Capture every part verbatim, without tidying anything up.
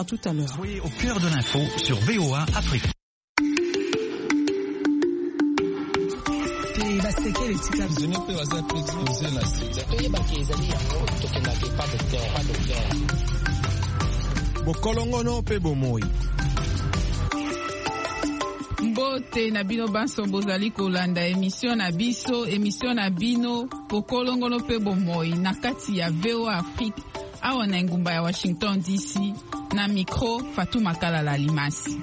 À tout à l'heure. Soyez au cœur de l'info sur V O A Afrique. Bokolongono pe bomoi. Mbote na bino banso bozali kolanda emission na biso emission na bino bokolongono pe bomoi na kati ya V O A Afrique awa na ngumba ya Washington D C na micro Fatuma Kalala Limasi.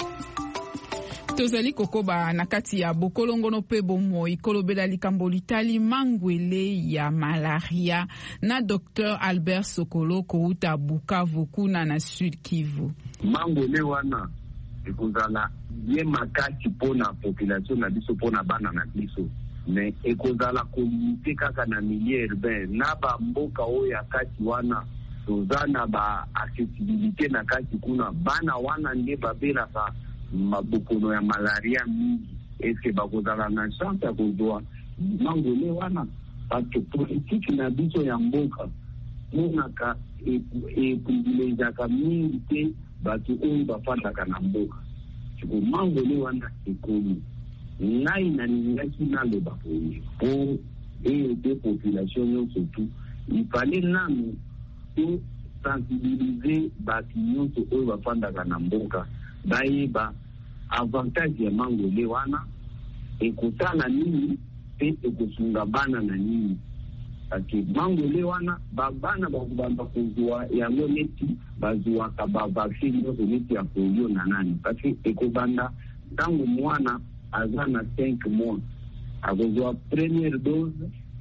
Tozali kokoba na kati ya bokolongono pe bomoi kolobela likambo litali mangwele ya malaria na Docteur Albert Sokolo kouta Bukavu kuna na Sud Kivu. Mangwele wana ekozala ye makasi pona population na biso pona bana na biso mais ekozala communauté kaka na milieu urbain na ba mboka oyo ya kati wana tozana ba accessibilité na kati kuna bana wana nde babelaka mabokono ya malaria mingi. Eske bakozala na chance ya kozwa mangwele wana parce que politique na biso ya mboka monaka eprivilegiaka mingi te bato oyo bafandaka na mboka. Siko mangwele wana ekomi ngai na ningaki naloba poye po ede population nyonso tu ifale nanu to sensibiliser bato nyonso oyo bafandaka na mboka bayeba avantage ya mangwele wana ekotala nini pe ekosunga bana na nini. Parce mangwele wana babana bakubamba kuzwa yango neti bazuwaka bavaccine nyonso neti ya polio na nani. Parce ekobanda ntango mwana aza na cinq mois akozwa première dose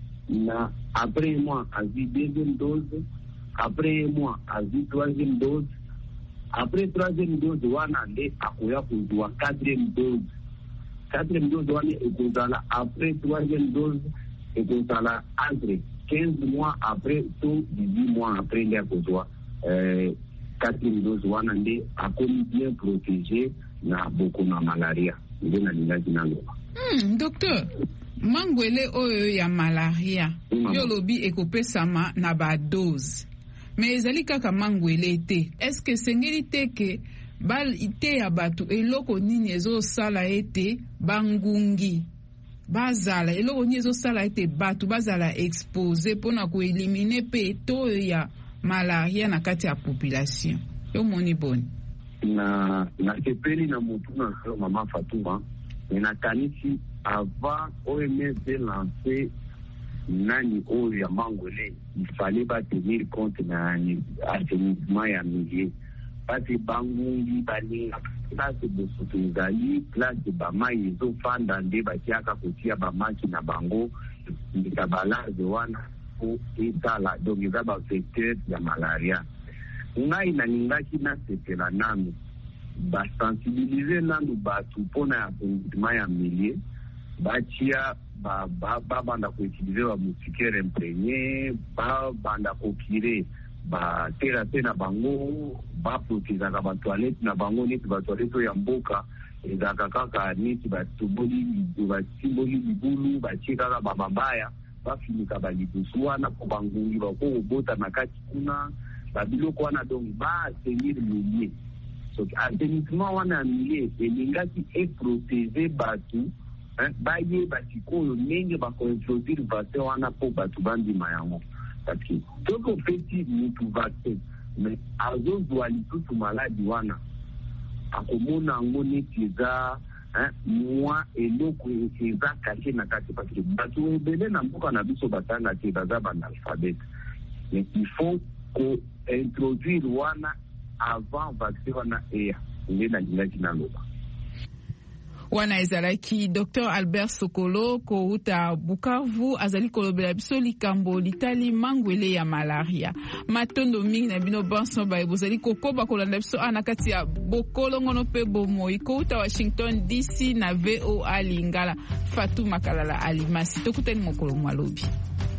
na après un mois azwi deuxième dose, après un mois azwi troisième dose, après troisième dose wana nde akoya kuzwa quatrième dose. Quatrième dose wana ekozala après troisième dose ekozala entre quinze mois après to dix-huit mois après nde akozwa euh, quatrième dose wana nde akomi bien protégé na boko na malaria nde na lingaki naloba. Hmm, docteur, mangwele oyo ya malaria mm, yo lobi ekopesama na ba dose mais ezali kaka mangwele te. Est-ce que sengeli te ke bal ite ya batu eloko nini ezosala ete bangungi bazala eloko nini ezosala ete batu bazala expose pona koelimine pe to ya malaria na kati ya population yo moni boni na na sepeli na mutu na mama Fatuma na kanisi avant O M S de lancer nani oyo ya mangwele ifale ba tenir compte na assainissement ya milieu parce bangungi bani place de soutenzali place ba mai ezofanda nde batiaka kotia ba maki na bango ndikabalaze wana ko etala donc eza ba secteur ya malaria. Ngai na ningaki na sepela nanu ba sensibiliser nanu batu pona ya assainissement ya milieu batia ba ba ba banda ko utiliser ba moustiquaire imprégné ba banda ko kire ba tera tena bango ba protéger ka ba toilette na bango neti ba toilette ya mboka ezaka kaka neti ba tuboli ba simboli bibulu ba chika ba mabaya ba finika ba libusuana ko bangungi ba ko bota na kati kuna ba biloko wana donc ba tenir milieu. So assainissement wana milieu elingaki e protéger batu baye batikoyo ndenge bakointroduire vaccin wana po batu bandima yango. Parce que toko feti mutu vaccin mais azozwa lisusu maladi wana akomona yango neti eza mwa eloko eza kashe na kati. Parce que batu ebele na mboka na biso batanga te baza banalphabète mais il faut ko introduire wana avant vaccin wana eya nde na lingaki naloba. Wana ezalaki Docteur Albert Sokolo kouta Bukavu azali kolobela biso likambo litali mangwele ya malaria. Matondo mingi na bino banso ba ebozali kokoba kolanda biso ana kati ya bokolongono pe bomoi kouta Washington D C na V O A Lingala. Fatuma Kalala Alimasi tokutani mokolo mwalobi.